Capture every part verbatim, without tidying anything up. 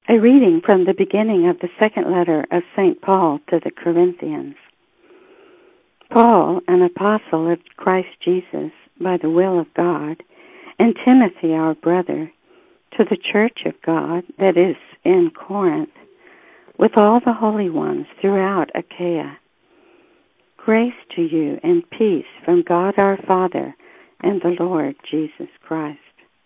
A reading from the beginning of the second letter of Saint Paul to the Corinthians. Paul, an apostle of Christ Jesus by the will of God, and Timothy, our brother, to the church of God that is in Corinth, with all the holy ones throughout Achaia. Grace to you and peace from God our Father and the Lord Jesus Christ.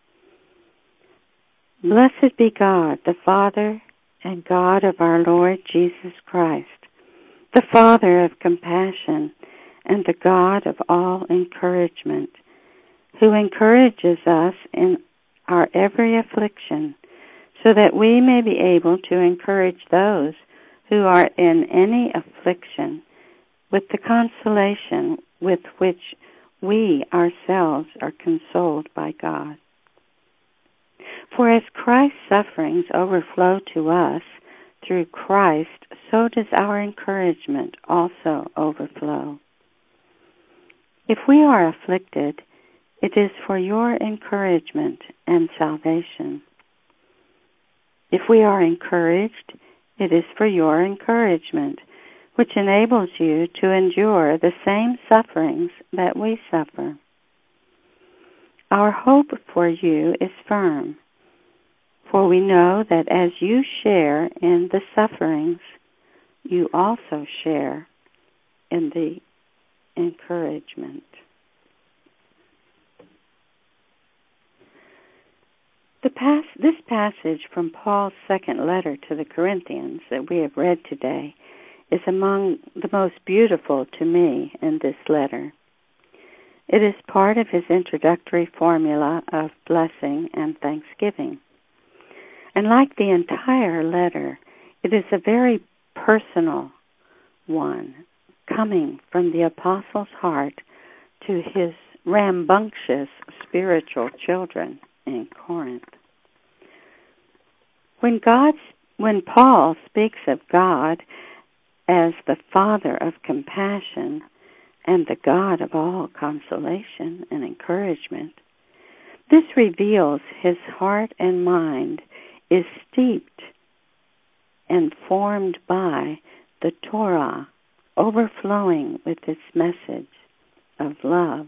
Blessed be God, the Father and God of our Lord Jesus Christ, the Father of compassion and the God of all encouragement, who encourages us in our every affliction, so that we may be able to encourage those who are in any affliction with the consolation with which we ourselves are consoled by God. For as Christ's sufferings overflow to us through Christ, so does our encouragement also overflow. If we are afflicted, it is for your encouragement and salvation. If we are encouraged, it is for your encouragement, which enables you to endure the same sufferings that we suffer. Our hope for you is firm, for we know that as you share in the sufferings, you also share in the encouragement. The pas- this passage from Paul's second letter to the Corinthians that we have read today is among the most beautiful to me in this letter. It is part of his introductory formula of blessing and thanksgiving. And like the entire letter, it is a very personal one, coming from the apostle's heart to his rambunctious spiritual children in Corinth. When God, when Paul speaks of God as the Father of compassion and the God of all consolation and encouragement, this reveals his heart and mind is steeped and formed by the Torah, overflowing with its message of love.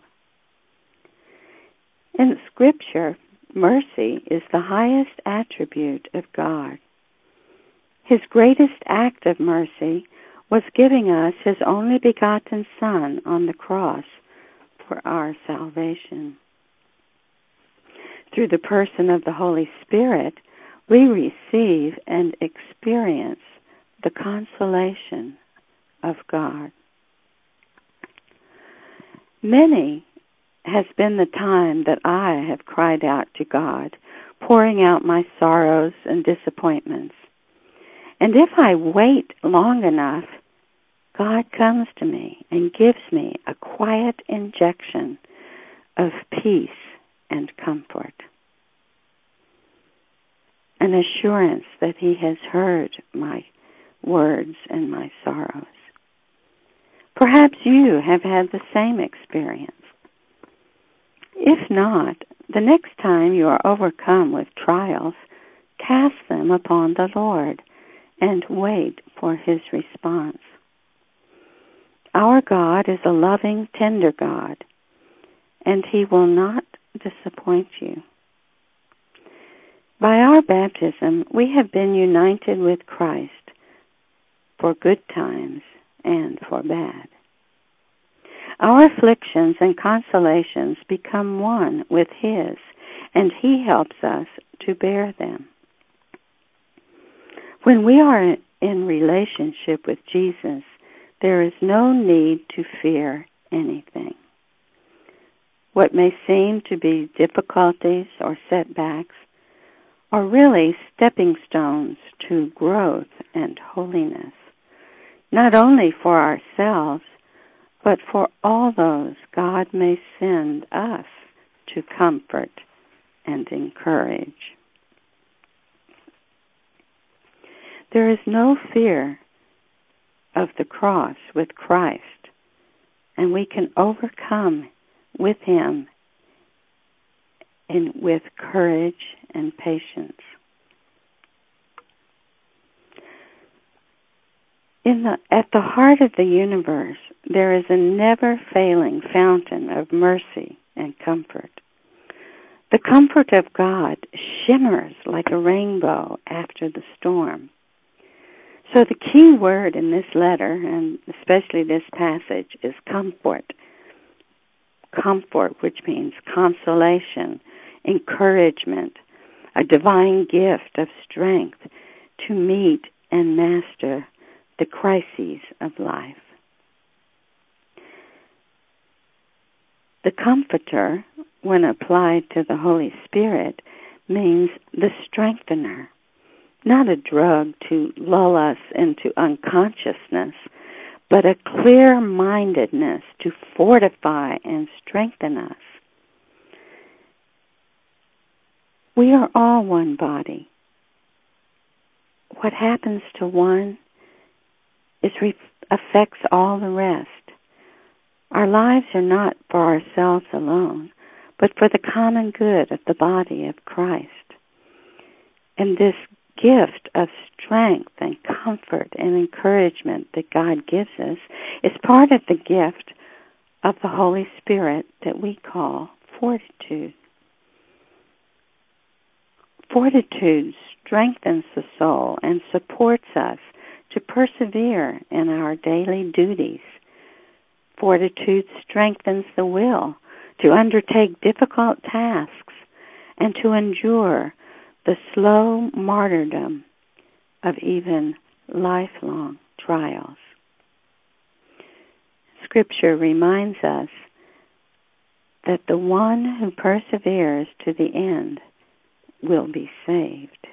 In Scripture, mercy is the highest attribute of God. His greatest act of mercy was giving us his only begotten Son on the cross for our salvation. Through the person of the Holy Spirit, we receive and experience the consolation of God. Many has been the time that I have cried out to God, pouring out my sorrows and disappointments. And if I wait long enough, God comes to me and gives me a quiet injection of peace and comfort, an assurance that he has heard my words and my sorrows. Perhaps you have had the same experience. If not, the next time you are overcome with trials, cast them upon the Lord and wait for his response. Our God is a loving, tender God, and he will not disappoint you. By our baptism, we have been united with Christ for good times and for bad. Our afflictions and consolations become one with his, and he helps us to bear them. When we are in relationship with Jesus, there is no need to fear anything. What may seem to be difficulties or setbacks are really stepping stones to growth and holiness, not only for ourselves, but for all those God may send us to comfort and encourage. There is no fear of the cross with Christ, and we can overcome with him in, with courage and patience. In the, at the heart of the universe, there is a never-failing fountain of mercy and comfort. The comfort of God shimmers like a rainbow after the storm. So the key word in this letter, and especially this passage, is comfort. Comfort, which means consolation, encouragement, a divine gift of strength to meet and master the crises of life. The Comforter, when applied to the Holy Spirit, means the strengthener, not a drug to lull us into unconsciousness, but a clear-mindedness to fortify and strengthen us. We are all one body. What happens to one is re- affects all the rest. Our lives are not for ourselves alone, but for the common good of the body of Christ. And this gift of strength and comfort and encouragement that God gives us is part of the gift of the Holy Spirit that we call fortitude. Fortitude strengthens the soul and supports us to persevere in our daily duties. Fortitude strengthens the will to undertake difficult tasks and to endure the slow martyrdom of even lifelong trials. Scripture reminds us that the one who perseveres to the end will be saved.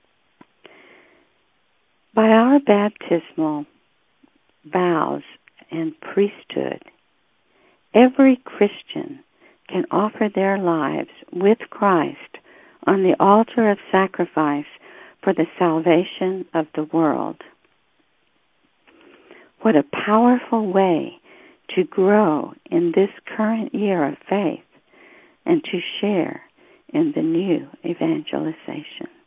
By our baptismal vows and priesthood, every Christian can offer their lives with Christ on the altar of sacrifice for the salvation of the world. What a powerful way to grow in this current year of faith and to share in the new evangelization.